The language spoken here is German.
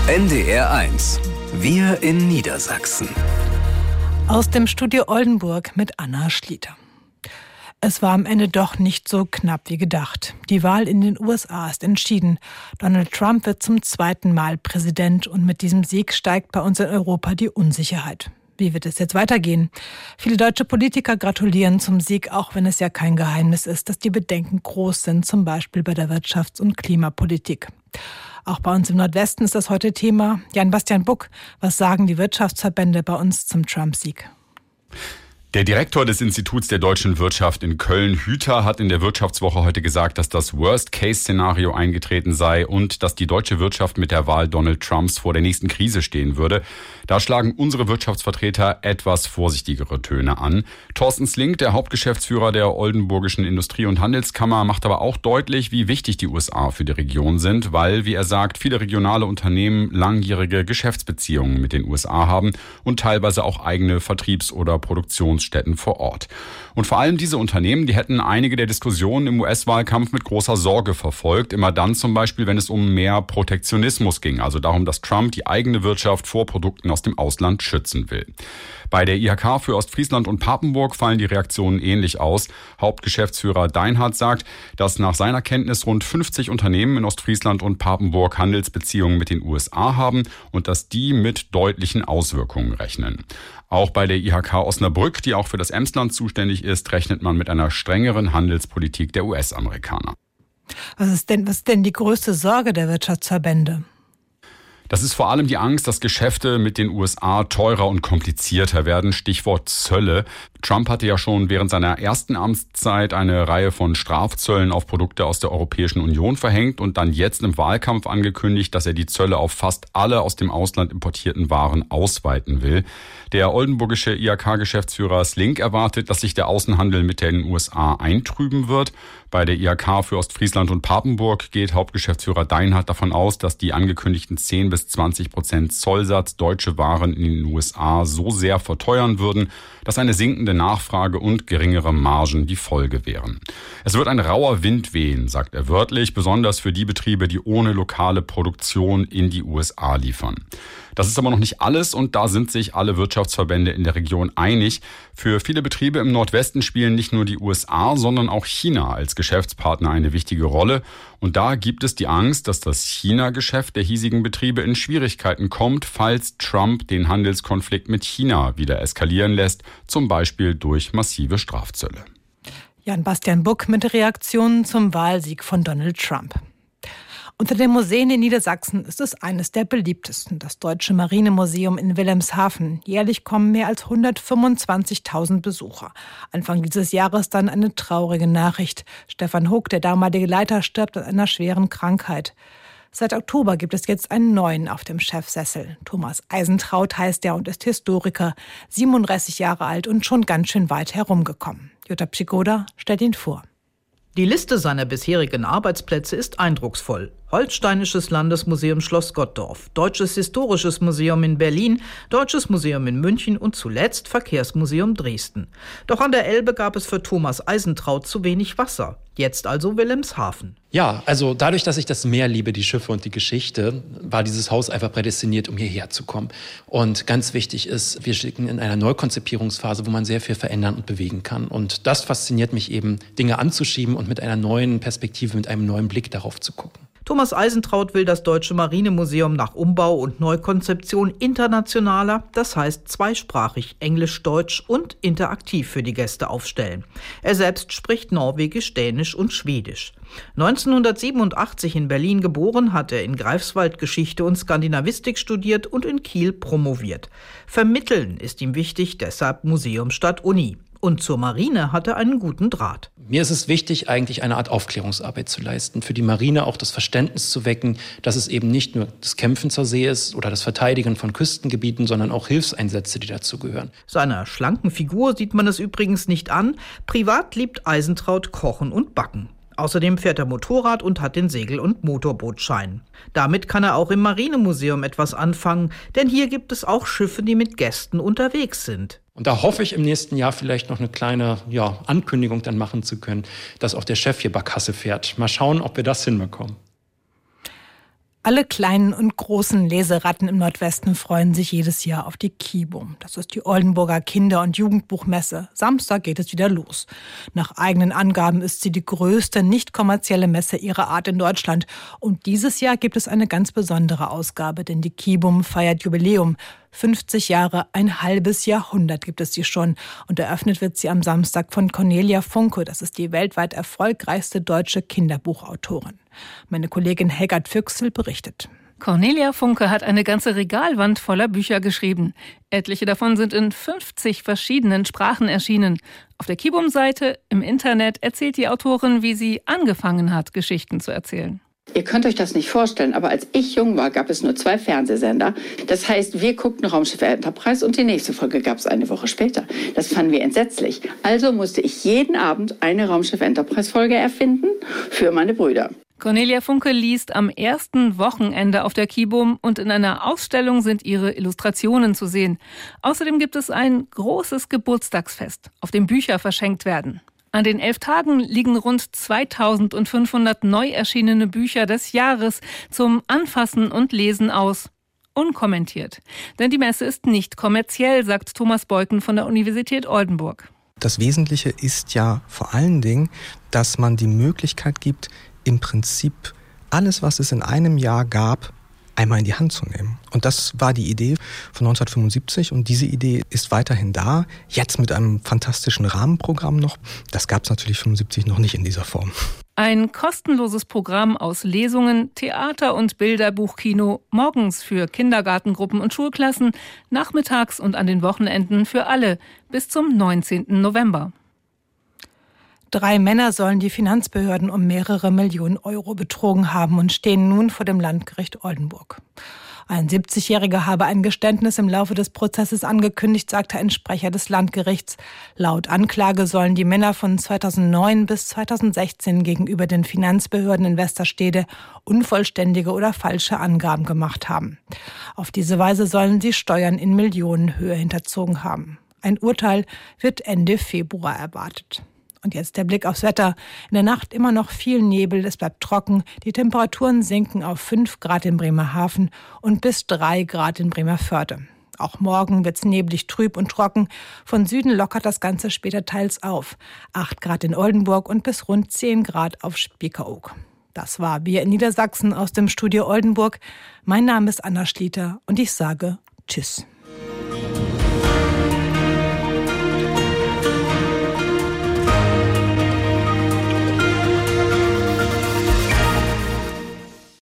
NDR1. Wir in Niedersachsen. Aus dem Studio Oldenburg mit Anna Schlitter. Es war am Ende doch nicht so knapp wie gedacht. Die Wahl in den USA ist entschieden. Donald Trump wird zum zweiten Mal Präsident und mit diesem Sieg steigt bei uns in Europa die Unsicherheit. Wie wird es jetzt weitergehen? Viele deutsche Politiker gratulieren zum Sieg, auch wenn es ja kein Geheimnis ist, dass die Bedenken groß sind, zum Beispiel bei der Wirtschafts- und Klimapolitik. Auch bei uns im Nordwesten ist das heute Jan Bastian Buck, was sagen die Wirtschaftsverbände bei uns zum Trump-Sieg? Der Direktor des Instituts der deutschen Wirtschaft in Köln, Hüter, hat in der Wirtschaftswoche heute gesagt, dass das Worst-Case-Szenario eingetreten sei und dass die deutsche Wirtschaft mit der Wahl Donald Trumps vor der nächsten Krise stehen würde. Da schlagen unsere Wirtschaftsvertreter etwas vorsichtigere Töne an. Thorsten Slink, der Hauptgeschäftsführer der Oldenburgischen Industrie- und Handelskammer, macht aber auch deutlich, wie wichtig die USA für die Region sind, weil, wie er sagt, viele regionale Unternehmen langjährige Geschäftsbeziehungen mit den USA haben und teilweise auch eigene Vertriebs- oder Produktionsstätten vor Ort. Und vor allem diese Unternehmen, die hätten einige der Diskussionen im US-Wahlkampf mit großer Sorge verfolgt. Immer dann zum Beispiel, wenn es um mehr Protektionismus ging, also darum, dass Trump die eigene Wirtschaft vor Produkten aus dem Ausland schützen will. Bei der IHK für Ostfriesland und Papenburg fallen die Reaktionen ähnlich aus. Hauptgeschäftsführer Deinhardt sagt, dass nach seiner Kenntnis rund 50 Unternehmen in Ostfriesland und Papenburg Handelsbeziehungen mit den USA haben und dass die mit deutlichen Auswirkungen rechnen. Auch bei der IHK Osnabrück, die auch für das Emsland zuständig ist, rechnet man mit einer strengeren Handelspolitik der US-Amerikaner. Was ist denn die größte Sorge der Wirtschaftsverbände? Das ist vor allem die Angst, dass Geschäfte mit den USA teurer und komplizierter werden. Stichwort Zölle. Trump hatte ja schon während seiner ersten Amtszeit eine Reihe von Strafzöllen auf Produkte aus der Europäischen Union verhängt und dann jetzt im Wahlkampf angekündigt, dass er die Zölle auf fast alle aus dem Ausland importierten Waren ausweiten will. Der oldenburgische IHK-Geschäftsführer Slink erwartet, dass sich der Außenhandel mit den USA eintrüben wird. Bei der IHK für Ostfriesland und Papenburg geht Hauptgeschäftsführer Deinhardt davon aus, dass die angekündigten 10-20% Zollsatz deutsche Waren in den USA so sehr verteuern würden, dass eine sinkende Nachfrage und geringere Margen die Folge wären. Es wird ein rauer Wind wehen, sagt er wörtlich, besonders für die Betriebe, die ohne lokale Produktion in die USA liefern. Das ist aber noch nicht alles und da sind sich alle Wirtschaftsverbände in der Region einig. Für viele Betriebe im Nordwesten spielen nicht nur die USA, sondern auch China als Geschäftspartner eine wichtige Rolle. Und da gibt es die Angst, dass das China-Geschäft der hiesigen Betriebe in Schwierigkeiten kommt, falls Trump den Handelskonflikt mit China wieder eskalieren lässt, zum Beispiel durch massive Strafzölle. Jan Bastian Buck mit Reaktionen zum Wahlsieg von Donald Trump. Unter den Museen in Niedersachsen ist es eines der beliebtesten, das Deutsche Marinemuseum in Wilhelmshaven. Jährlich kommen mehr als 125.000 Besucher. Anfang dieses Jahres dann eine traurige Nachricht. Stefan Huck, der damalige Leiter, stirbt an einer schweren Krankheit. Seit Oktober gibt es jetzt einen neuen auf dem Chefsessel. Thomas Eisentraut heißt er und ist Historiker, 37 Jahre alt und schon ganz schön weit herumgekommen. Jutta Pschigoda stellt ihn vor. Die Liste seiner bisherigen Arbeitsplätze ist eindrucksvoll. Holsteinisches Landesmuseum Schloss Gottorf, Deutsches Historisches Museum in Berlin, Deutsches Museum in München und zuletzt Verkehrsmuseum Dresden. Doch an der Elbe gab es für Thomas Eisentraut zu wenig Wasser. Jetzt also Wilhelmshaven. Ja, also dadurch, dass ich das Meer liebe, die Schiffe und die Geschichte, war dieses Haus einfach prädestiniert, um hierher zu kommen. Und ganz wichtig ist, wir stecken in einer Neukonzipierungsphase, wo man sehr viel verändern und bewegen kann. Und das fasziniert mich eben, Dinge anzuschieben und mit einer neuen Perspektive, mit einem neuen Blick darauf zu gucken. Thomas Eisentraut will das Deutsche Marinemuseum nach Umbau und Neukonzeption internationaler, das heißt zweisprachig, Englisch-Deutsch und interaktiv für die Gäste aufstellen. Er selbst spricht Norwegisch, Dänisch und Schwedisch. 1987 in Berlin geboren, hat er in Greifswald Geschichte und Skandinavistik studiert und in Kiel promoviert. Vermitteln ist ihm wichtig, deshalb Museum statt Uni. Und zur Marine hat er einen guten Draht. Mir ist es wichtig, eigentlich eine Art Aufklärungsarbeit zu leisten, für die Marine auch das Verständnis zu wecken, dass es eben nicht nur das Kämpfen zur See ist oder das Verteidigen von Küstengebieten, sondern auch Hilfseinsätze, die dazu gehören. Seiner schlanken Figur sieht man es übrigens nicht an. Privat liebt Eisentraut Kochen und Backen. Außerdem fährt er Motorrad und hat den Segel- und Motorbootschein. Damit kann er auch im Marinemuseum etwas anfangen, denn hier gibt es auch Schiffe, die mit Gästen unterwegs sind. Und da hoffe ich im nächsten Jahr vielleicht noch eine kleine Ankündigung dann machen zu können, dass auch der Chef hier Barkasse fährt. Mal schauen, ob wir das hinbekommen. Alle kleinen und großen Leseratten im Nordwesten freuen sich jedes Jahr auf die KIBUM. Das ist die Oldenburger Kinder- und Jugendbuchmesse. Samstag geht es wieder los. Nach eigenen Angaben ist sie die größte nicht kommerzielle Messe ihrer Art in Deutschland. Und dieses Jahr gibt es eine ganz besondere Ausgabe, denn die KIBUM feiert Jubiläum. 50 Jahre, ein halbes Jahrhundert gibt es sie schon. Und eröffnet wird sie am Samstag von Cornelia Funke. Das ist die weltweit erfolgreichste deutsche Kinderbuchautorin. Meine Kollegin Helga Füchsel berichtet. Cornelia Funke hat eine ganze Regalwand voller Bücher geschrieben. Etliche davon sind in 50 verschiedenen Sprachen erschienen. Auf der KIBUM-Seite im Internet erzählt die Autorin, wie sie angefangen hat, Geschichten zu erzählen. Ihr könnt euch das nicht vorstellen, aber als ich jung war, gab es nur 2 Fernsehsender. Das heißt, wir guckten Raumschiff Enterprise und die nächste Folge gab es eine Woche später. Das fanden wir entsetzlich. Also musste ich jeden Abend eine Raumschiff Enterprise-Folge erfinden für meine Brüder. Cornelia Funke liest am ersten Wochenende auf der KIBUM und in einer Ausstellung sind ihre Illustrationen zu sehen. Außerdem gibt es ein großes Geburtstagsfest, auf dem Bücher verschenkt werden. An den 11 Tagen liegen rund 2500 neu erschienene Bücher des Jahres zum Anfassen und Lesen aus. Unkommentiert. Denn die Messe ist nicht kommerziell, sagt Thomas Beuken von der Universität Oldenburg. Das Wesentliche ist ja vor allen Dingen, dass man die Möglichkeit gibt, im Prinzip alles, was es in einem Jahr gab, einmal in die Hand zu nehmen. Und das war die Idee von 1975 und diese Idee ist weiterhin da, jetzt mit einem fantastischen Rahmenprogramm noch. Das gab es natürlich 75 noch nicht in dieser Form. Ein kostenloses Programm aus Lesungen, Theater- und Bilderbuchkino, morgens für Kindergartengruppen und Schulklassen, nachmittags und an den Wochenenden für alle bis zum 19. November. 3 Männer sollen die Finanzbehörden um mehrere Millionen Euro betrogen haben und stehen nun vor dem Landgericht Oldenburg. Ein 70-Jähriger habe ein Geständnis im Laufe des Prozesses angekündigt, sagte ein Sprecher des Landgerichts. Laut Anklage sollen die Männer von 2009 bis 2016 gegenüber den Finanzbehörden in Westerstede unvollständige oder falsche Angaben gemacht haben. Auf diese Weise sollen sie Steuern in Millionenhöhe hinterzogen haben. Ein Urteil wird Ende Februar erwartet. Und jetzt der Blick aufs Wetter. In der Nacht immer noch viel Nebel, es bleibt trocken. Die Temperaturen sinken auf 5 Grad in Bremerhaven und bis 3 Grad in Bremerförde. Auch morgen wird's neblig, trüb und trocken. Von Süden lockert das Ganze später teils auf. 8 Grad in Oldenburg und bis rund 10 Grad auf Spiekeroog. Das war Wir in Niedersachsen aus dem Studio Oldenburg. Mein Name ist Anna Schlieter und ich sage Tschüss.